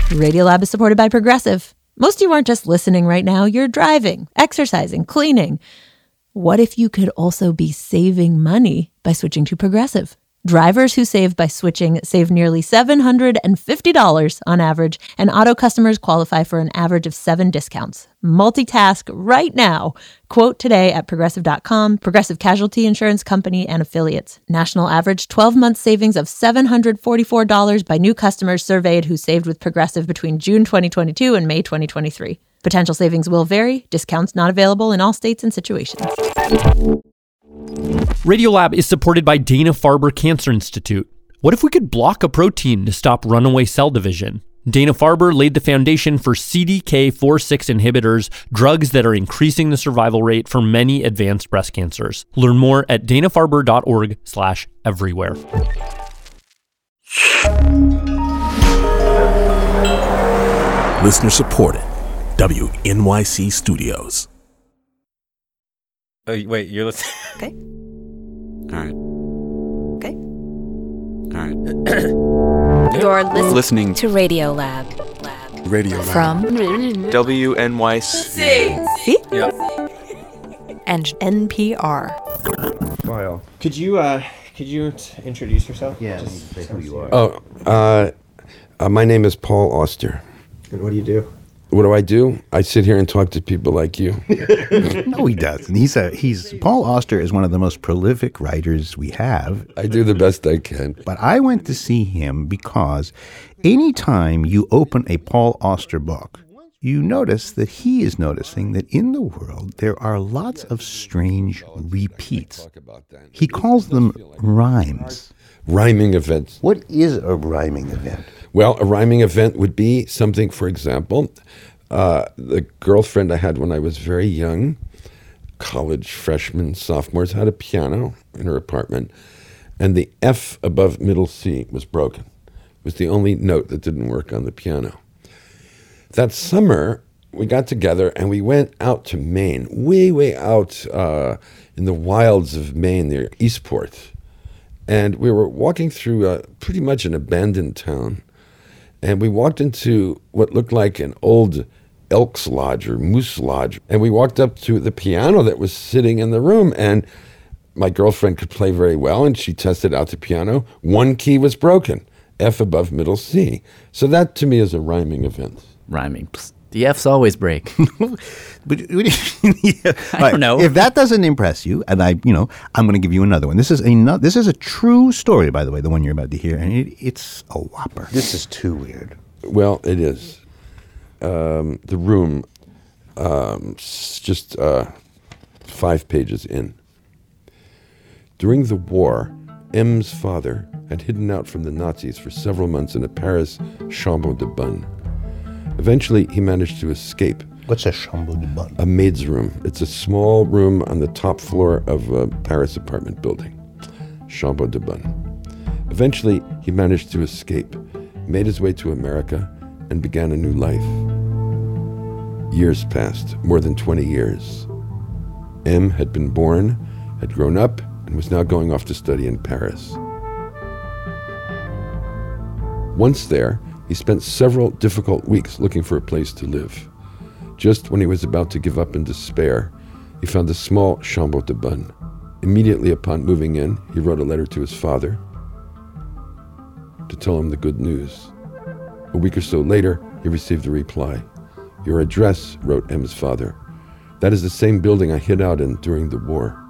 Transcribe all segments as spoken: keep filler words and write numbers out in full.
Radiolab is supported by Progressive. Most of you aren't just listening right now. You're driving, exercising, cleaning. What if you could also be saving money by switching to Progressive? Drivers who save by switching save nearly seven hundred fifty dollars on average, and auto customers qualify for an average of seven discounts. Multitask right now. Quote today at progressive dot com. Progressive Casualty Insurance Company and Affiliates. National average twelve-month savings of seven hundred forty-four dollars by new customers surveyed who saved with Progressive between June twenty twenty-two and May twenty twenty-three. Potential savings will vary. Discounts not available in all states and situations. Radiolab is supported by Dana-Farber Cancer Institute. What if we could block a protein to stop runaway cell division? Dana-Farber laid the foundation for C D K four six inhibitors, drugs that are increasing the survival rate for many advanced breast cancers. Learn more at dana-farber.org slash everywhere. Listener supported. W N Y C Studios. Oh, wait, you're listening. Okay. All right. Okay. All right. You're listening, Listening to Radiolab. Lab. Radio From W N Y C. C Yep. and N P R. Wow. Could you uh could you t- introduce yourself? Yeah, Just say who you are. Oh, uh, uh, my name is Paul Auster. And what do you do? What do I do? I sit here and talk to people like you. No, he doesn't. He's a he's Paul Auster is one of the most prolific writers we have. I do the best I can. But I went to see him because anytime you open a Paul Auster book, you notice that he is noticing that in the world there are lots of strange repeats. He calls them rhymes. Rhyming events. What is a rhyming event? Well, a rhyming event would be something, for example, uh, the girlfriend I had when I was very young, college freshman, sophomores, had a piano in her apartment, and the F above middle C was broken. It was the only note that didn't work on the piano. That summer, we got together and we went out to Maine, way, way out uh, in the wilds of Maine near Eastport. And we were walking through uh, pretty much an abandoned town. And we walked into what looked like an old Elks Lodge or Moose Lodge. And we walked up to the piano that was sitting in the room. And my girlfriend could play very well, and she tested out the piano. One key was broken, F above middle C. So that, to me, is a rhyming event. Rhyming. The F's always break. But yeah. I don't know. If that doesn't impress you, and I, you know, I'm going to give you another one. This is a this is a true story, by the way, the one you're about to hear, and it, it's a whopper. This is too weird. Well, it is. Um, the room, um, s- just uh, five pages in. During the war, M's father had hidden out from the Nazis for several months in a Paris chambre de bonne. Eventually, he managed to escape. What's a chambre de bonne? A maid's room. It's a small room on the top floor of a Paris apartment building. Chambre de bonne. Eventually, he managed to escape, made his way to America, and began a new life. Years passed, more than twenty years. M had been born, had grown up, and was now going off to study in Paris. Once there, he spent several difficult weeks looking for a place to live. Just when he was about to give up in despair, he found a small chambre de bonne. Immediately upon moving in, he wrote a letter to his father to tell him the good news. A week or so later, he received a reply. "Your address," wrote M's father. "That is the same building I hid out in during the war."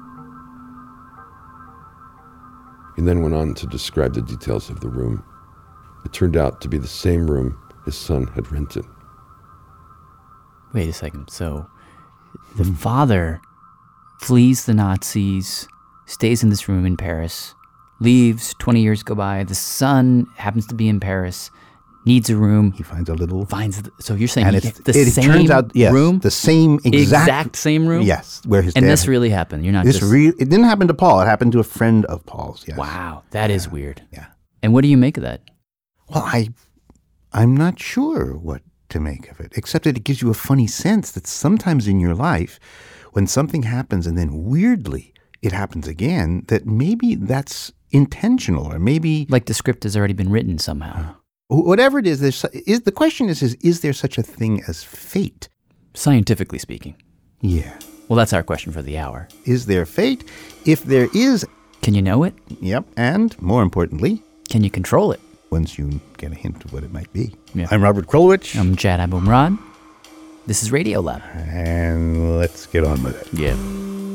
He then went on to describe the details of the room. It turned out to be the same room his son had rented. Wait a second. So the father flees the Nazis, stays in this room in Paris, leaves, twenty years go by. The son happens to be in Paris, needs a room. He finds a little... Finds. The, so you're saying and he it's, gets the it same turns out, yes, room? the same exact... Exact same room? Yes, where his And dad... this really happened? You're not this just... Re- it didn't happen to Paul. It happened to a friend of Paul's, yes. Wow, that yeah. is weird. Yeah. And what do you make of that? Well, I, I'm not sure what to make of it, except that it gives you a funny sense that sometimes in your life, when something happens and then weirdly it happens again, that maybe that's intentional or maybe... Like the script has already been written somehow. Whatever it is, there's, is the question is, is, is there such a thing as fate? Scientifically speaking. Yeah. Well, that's our question for the hour. Is there fate? If there is... Can you know it? Yep. And, more importantly... Can you control it? Once you get a hint of what it might be. Yeah. I'm Robert Krulwich. I'm Jad Abumrad. This is Radiolab. And let's get on with it. Yeah.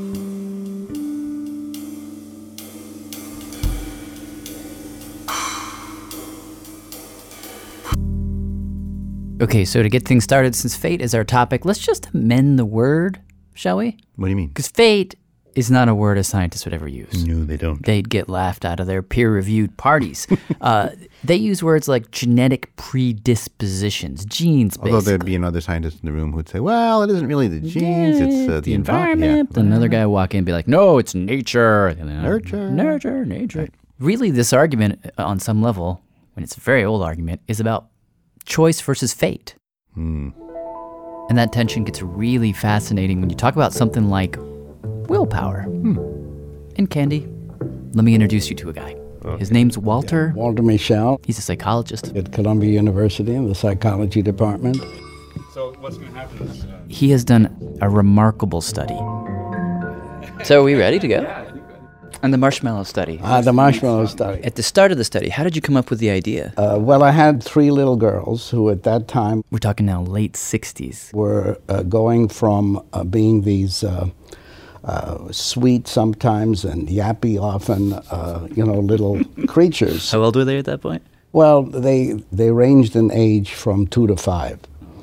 Okay, so to get things started, since fate is our topic, let's just amend the word, shall we? What do you mean? Because fate is not a word a scientist would ever use. No, they don't. They'd get laughed out of their peer-reviewed parties. uh, they use words like genetic predispositions, genes, basically. Although there'd be another scientist in the room who'd say, well, it isn't really the genes, yeah, it's uh, the, the environment. environment. Yeah. Another guy would walk in and be like, no, it's nature. Nurture. Nurture, nature. Right. Really, this argument, uh, on some level, and it's a very old argument, is about choice versus fate. Hmm. And that tension gets really fascinating when you talk about something like willpower. Hmm. And Candy, let me introduce you to a guy. Okay. His name's Walter. Yeah, Walter Mischel. He's a psychologist. At Columbia University in the psychology department. So what's going to happen is... Uh... He has done a remarkable study. So are we ready to go? Yeah. And the marshmallow study. Ah, the marshmallow study. At the start of the study, how did you come up with the idea? Uh, well, I had three little girls who at that time... We're talking now late sixties. ...were uh, going from uh, being these uh, uh, sweet sometimes and yappy often, uh, you know, little creatures. How old were they at that point? Well, they, they ranged in age from two to five.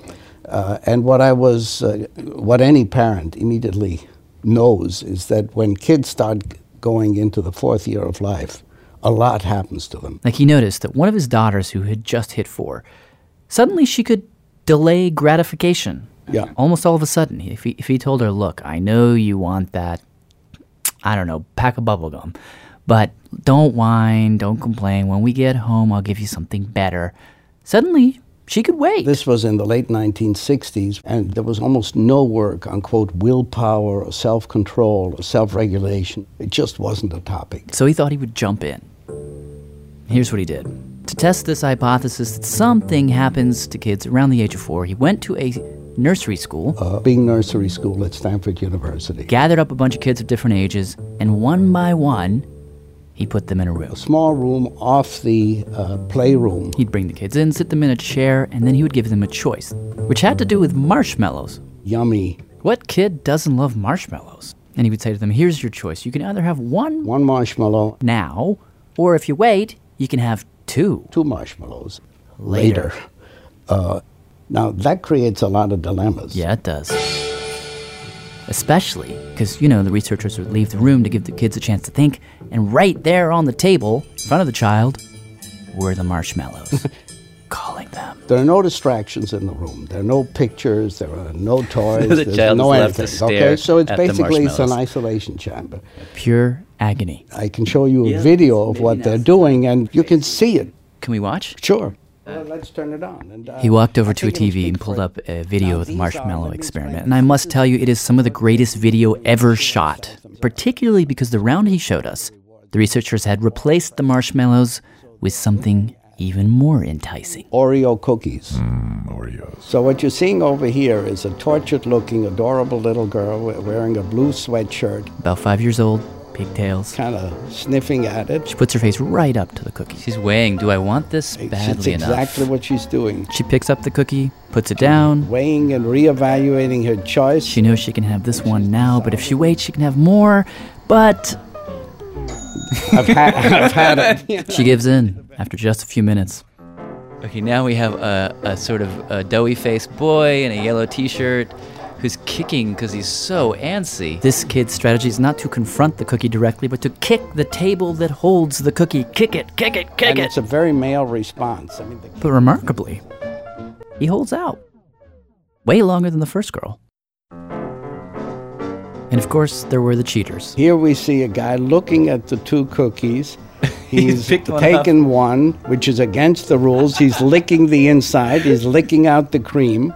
Uh, and what I was, uh, what any parent immediately knows is that when kids start going into the fourth year of life, a lot happens to them. Like he noticed that one of his daughters who had just hit four, suddenly she could delay gratification. Yeah. Almost all of a sudden. If he, if he told her, look, I know you want that, I don't know, pack of bubble gum, but don't whine, don't complain. When we get home, I'll give you something better. Suddenly, she could wait. This was in the late nineteen sixties, and there was almost no work on, quote, willpower or self-control or self-regulation. It just wasn't a topic. So he thought he would jump in. Here's what he did. To test this hypothesis that something happens to kids around the age of four, he went to a nursery school. A big nursery school at Stanford University. Gathered up a bunch of kids of different ages, and one by one, he put them in a room. A small room off the uh, playroom. He'd bring the kids in, sit them in a chair, and then he would give them a choice, which had to do with marshmallows. Yummy. What kid doesn't love marshmallows? And he would say to them, here's your choice. You can either have one... One marshmallow. Now, or if you wait, you can have two. Two marshmallows. Later. Later. Uh, now, that creates a lot of dilemmas. Yeah, it does. Especially because, you know, the researchers would leave the room to give the kids a chance to think, and right there on the table, in front of the child, were the marshmallows, calling them. There are no distractions in the room. There are no pictures. There are no toys. The There's child no is left anything. to stare Okay, so it's at the basically it's an marshmallows. isolation chamber. Pure agony. I can show you a Yeah, video of maybe what now they're it's doing, and you can see it. Can we watch? Sure. Well, let's turn it on. And, uh, He walked over I to a think it'll T V speak and pulled for up it. a video Now, of the these are- marshmallow let me experiment. explain. And I must tell you, it is some of the greatest video ever shot, particularly because the round he showed us, the researchers had replaced the marshmallows with something even more enticing. Oreo cookies. Mm, Oreos. So what you're seeing over here is a tortured-looking, adorable little girl we- wearing a blue sweatshirt, About five years old, pigtails. kind of sniffing at it. She puts her face right up to the cookie. She's weighing, do I want this It's badly enough? exactly what she's doing. She picks up the cookie, puts it down. Weighing and reevaluating her choice. She knows she can have this one now, but if she waits, she can have more. But I've had, I've had it. she gives in after just a few minutes. Okay, now we have a, a sort of a doughy-faced boy in a yellow t-shirt who's kicking because he's so antsy. This kid's strategy is not to confront the cookie directly, but to kick the table that holds the cookie. Kick it, kick it, kick And it. it's a very male response. I mean, the But remarkably, he holds out way longer than the first girl. And of course, there were the cheaters. Here we see a guy looking at the two cookies. He's picked one taken one, which is against the rules. He's licking the inside. He's licking out the cream.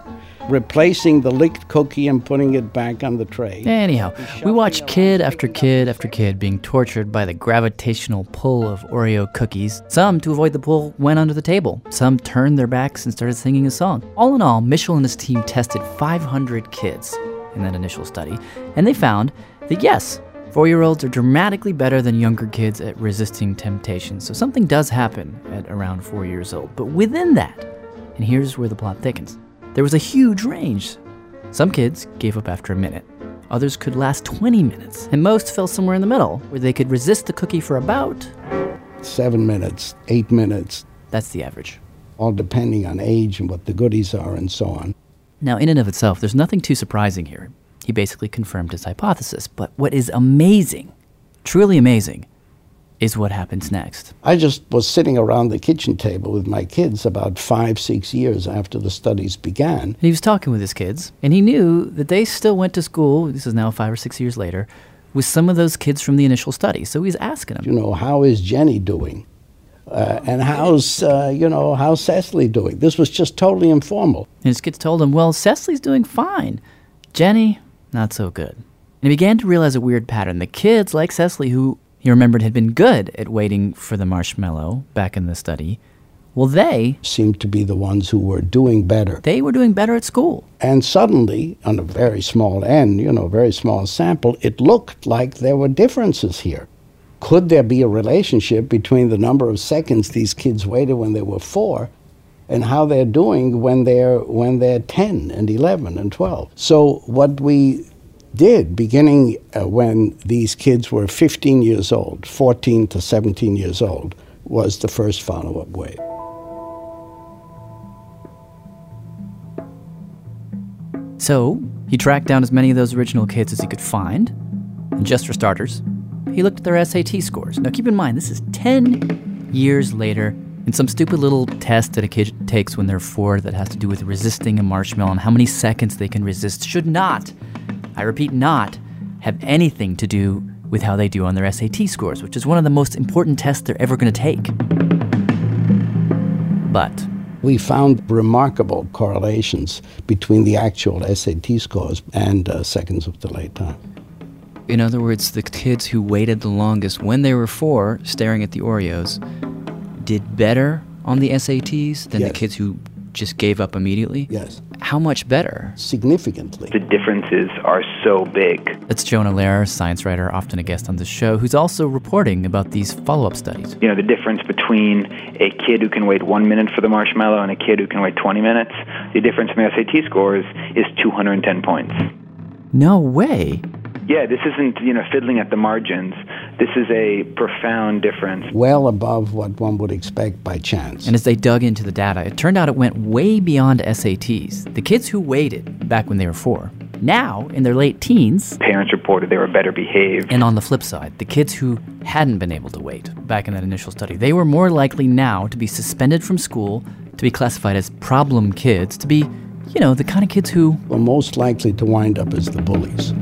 replacing the licked cookie and putting it back on the tray. Anyhow, we watch kid after kid after kid being tortured by the gravitational pull of Oreo cookies. Some, to avoid the pull, went under the table. Some turned their backs and started singing a song. All in all, Mitchell and his team tested five hundred kids in that initial study, and they found that yes, four-year-olds are dramatically better than younger kids at resisting temptation. So something does happen at around four years old. But within that, and here's where the plot thickens, there was a huge range. Some kids gave up after a minute. Others could last twenty minutes. And most fell somewhere in the middle, where they could resist the cookie for about... Seven minutes, eight minutes. That's the average. All depending on age and what the goodies are and so on. Now, in and of itself, there's nothing too surprising here. He basically confirmed his hypothesis. But what is amazing, truly amazing, is what happens next. I just was sitting around the kitchen table with my kids about five, six years after the studies began. And he was talking with his kids, and he knew that they still went to school, this is now five or six years later, with some of those kids from the initial study. So he's asking them, you know, how is Jenny doing? Uh, and how's, uh, you know, how's Cecily doing? This was just totally informal. And his kids told him, well, Cecily's doing fine. Jenny, not so good. And he began to realize a weird pattern. The kids, like Cecily, who he remembered had been good at waiting for the marshmallow back in the study, well, they seemed to be the ones who were doing better. They were doing better at school. And suddenly, on a very small end, you know, very small sample, it looked like there were differences here. Could there be a relationship between the number of seconds these kids waited when they were four and how they're doing when they're when they're ten and eleven and twelve? So what we did, beginning uh, when these kids were fifteen years old, fourteen to seventeen years old, was the first follow-up wave. So he tracked down as many of those original kids as he could find, and just for starters, he looked at their S A T scores. Now keep in mind, this is ten years later, and some stupid little test that a kid takes when they're four that has to do with resisting a marshmallow and how many seconds they can resist should not, I repeat, not have anything to do with how they do on their S A T scores, which is one of the most important tests they're ever going to take. But we found remarkable correlations between the actual S A T scores and uh, seconds of delay time. In other words, the kids who waited the longest when they were four, staring at the Oreos, did better on the S A Ts than Yes. the kids who just gave up immediately? Yes. How much better? Significantly. The differences are so big. That's Jonah Lehrer, science writer, often a guest on the show, who's also reporting about these follow-up studies. You know, the difference between a kid who can wait one minute for the marshmallow and a kid who can wait twenty minutes, the difference in the S A T scores is two hundred ten points. No way. Yeah, this isn't, you know, fiddling at the margins. This is a profound difference. Well above what one would expect by chance. And as they dug into the data, it turned out it went way beyond S A Ts. The kids who waited back when they were four, now in their late teens, Parents reported they were better behaved. and on the flip side, the kids who hadn't been able to wait back in that initial study, they were more likely now to be suspended from school, to be classified as problem kids, to be, you know, the kind of kids who were most likely to wind up as the bullies.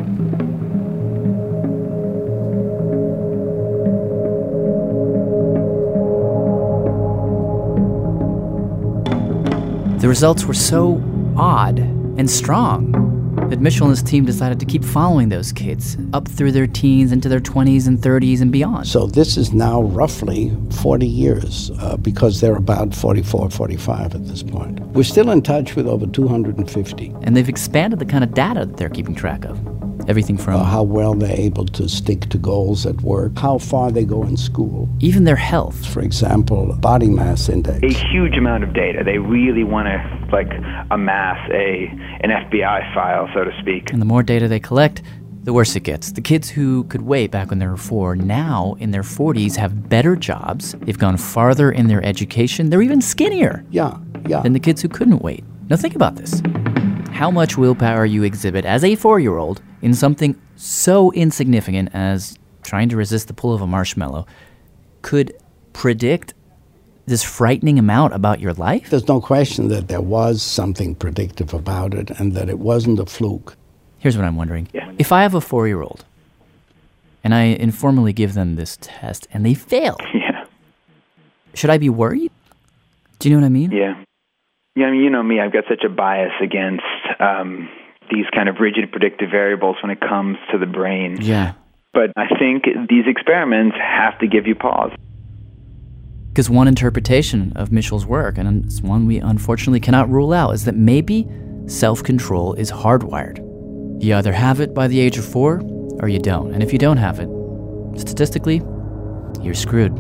The results were so odd and strong that Mitchell and his team decided to keep following those kids up through their teens, into their twenties and thirties and beyond. So this is now roughly forty years, uh, because they're about forty-four, forty-five at this point. We're still in touch with over two hundred fifty. And they've expanded the kind of data that they're keeping track of. Everything from Uh, how well they're able to stick to goals at work, how far they go in school. Even their health. For example, body mass index. A huge amount of data. They really want to, like, amass a an F B I file, so to speak. And the more data they collect, the worse it gets. The kids who could wait back when they were four, now in their forties, have better jobs. They've gone farther in their education. They're even skinnier. Yeah, yeah. Than the kids who couldn't wait. Now think about this. How much willpower you exhibit as a four-year-old in something so insignificant as trying to resist the pull of a marshmallow could predict this frightening amount about your life? There's no question that there was something predictive about it and that it wasn't a fluke. Here's what I'm wondering. Yeah. If I have a four-year-old and I informally give them this test and they fail, Yeah. should I be worried? Do you know what I mean? Yeah. Yeah, I mean, you know me, I've got such a bias against um, these kind of rigid predictive variables when it comes to the brain. Yeah. But I think these experiments have to give you pause. Because one interpretation of Mischel's work, and it's one we unfortunately cannot rule out, is that maybe self-control is hardwired. You either have it by the age of four, or you don't. And if you don't have it, statistically, you're screwed.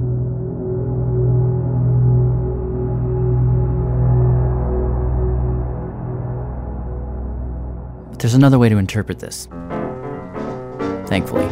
But there's another way to interpret this. Thankfully.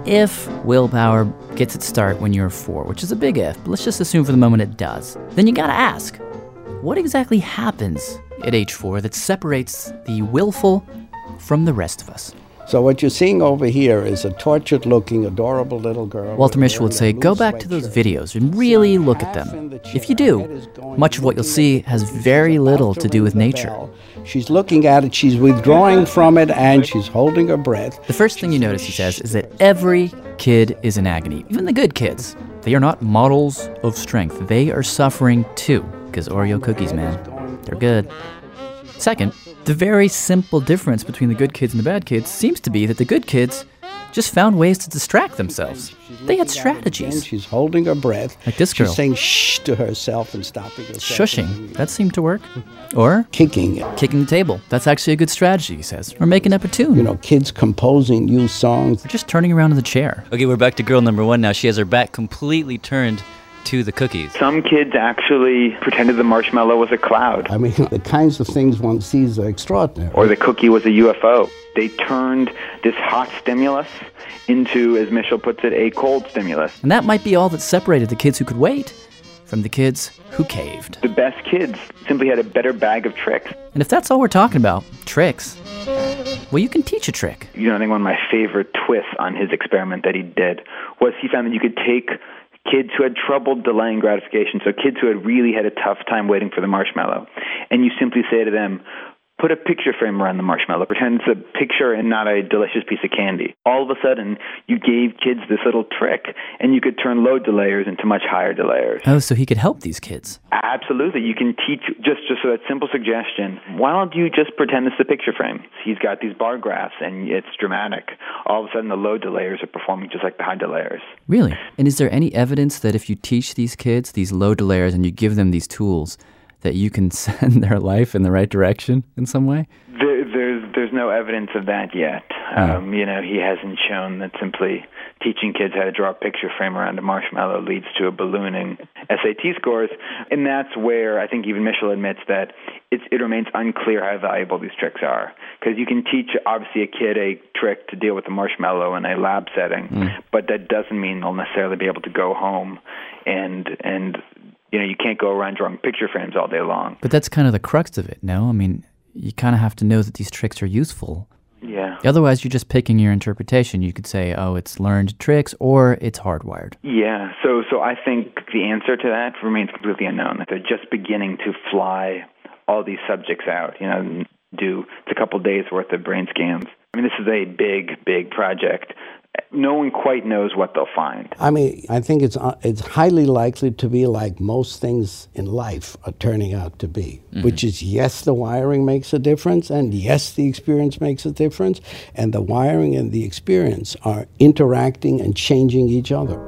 If willpower gets its start when you're four, which is a big if, but let's just assume for the moment it does, then you gotta ask, what exactly happens at age four that separates the willful from the rest of us? So what you're seeing over here is a tortured-looking, adorable little girl. Walter Mischel would say, go back to those videos and really look at them. If you do, much of what you'll see has very little to do with nature. She's looking at it, she's withdrawing from it, and she's holding her breath. The first thing you notice, he says, is that every kid is in agony. Even the good kids. They are not models of strength. They are suffering too. Because Oreo cookies, man, they're good. Second, the very simple difference between the good kids and the bad kids seems to be that the good kids just found ways to distract themselves. They had strategies. She's holding her breath. Like this girl. She's saying shh to herself and stopping herself. Shushing. That seemed to work. Or kicking. Kicking the table. That's actually a good strategy, he says. Or making up a tune. You know, kids composing new songs. Or just turning around in the chair. Okay, we're back to girl number one now. She has her back completely turned to the cookies. Some kids actually pretended the marshmallow was a cloud. I mean, the kinds of things one sees are extraordinary. Or the cookie was a U F O. They turned this hot stimulus into, as Mischel puts it, a cold stimulus. And that might be all that separated the kids who could wait from the kids who caved. The best kids simply had a better bag of tricks. And if that's all we're talking about, tricks, well, you can teach a trick. You know, I think one of my favorite twists on his experiment that he did was he found that you could take kids who had trouble delaying gratification, so kids who had really had a tough time waiting for the marshmallow, and you simply say to them, put a picture frame around the marshmallow, pretend it's a picture and not a delicious piece of candy. All of a sudden, you gave kids this little trick, and you could turn low delayers into much higher delayers. Oh, so he could help these kids. Absolutely. You can teach, just, just so that simple suggestion, why don't you just pretend it's a picture frame? He's got these bar graphs, and it's dramatic. All of a sudden, the low delayers are performing just like the high delayers. Really? And is there any evidence that if you teach these kids these low delayers and you give them these tools, that you can send their life in the right direction in some way? There, there's there's no evidence of that yet. Um, you know, he hasn't shown that simply teaching kids how to draw a picture frame around a marshmallow leads to a ballooning S A T scores. And that's where I think even Mischel admits that it's, it remains unclear how valuable these tricks are. Because you can teach, obviously, a kid a trick to deal with a marshmallow in a lab setting, mm. but that doesn't mean they'll necessarily be able to go home and and... You know, you can't go around drawing picture frames all day long. But that's kind of the crux of it, no? I mean, you kind of have to know that these tricks are useful. Yeah. Otherwise, you're just picking your interpretation. You could say, oh, it's learned tricks, or it's hardwired. Yeah, so so I think the answer to that remains completely unknown. They're just beginning to fly all these subjects out, you know, do it's a couple days worth of brain scans. I mean, this is a big, big project. No one quite knows what they'll find. I mean, I think it's uh, it's highly likely to be like most things in life are turning out to be, mm-hmm. which is, yes, the wiring makes a difference, and yes, the experience makes a difference, and the wiring and the experience are interacting and changing each other.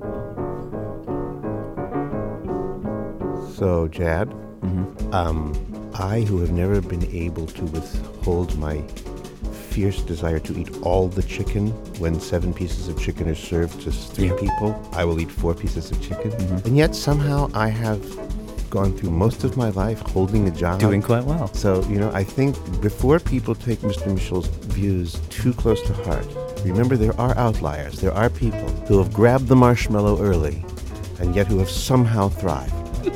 So, Jad, mm-hmm. um, I, who have never been able to withhold my fierce desire to eat all the chicken when seven pieces of chicken are served to three yeah. people, I will eat four pieces of chicken. Mm-hmm. And yet somehow I have gone through most of my life holding a job. Doing quite well. So, you know, I think before people take Mister Mischel's views too close to heart, remember there are outliers. There are people who have grabbed the marshmallow early and yet who have somehow thrived.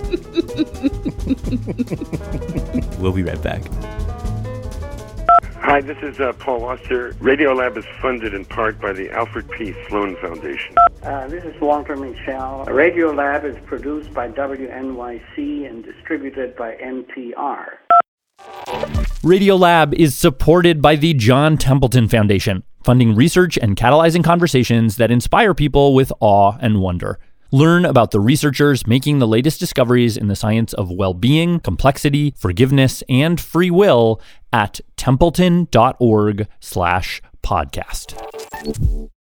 We'll be right back. Hi, this is uh, Paul Auster. Radiolab is funded in part by the Alfred P. Sloan Foundation. Uh, this is Walter Mischel. Radiolab is produced by W N Y C and distributed by N P R. Radiolab is supported by the John Templeton Foundation, funding research and catalyzing conversations that inspire people with awe and wonder. Learn about the researchers making the latest discoveries in the science of well-being, complexity, forgiveness, and free will at templeton.org slash podcast.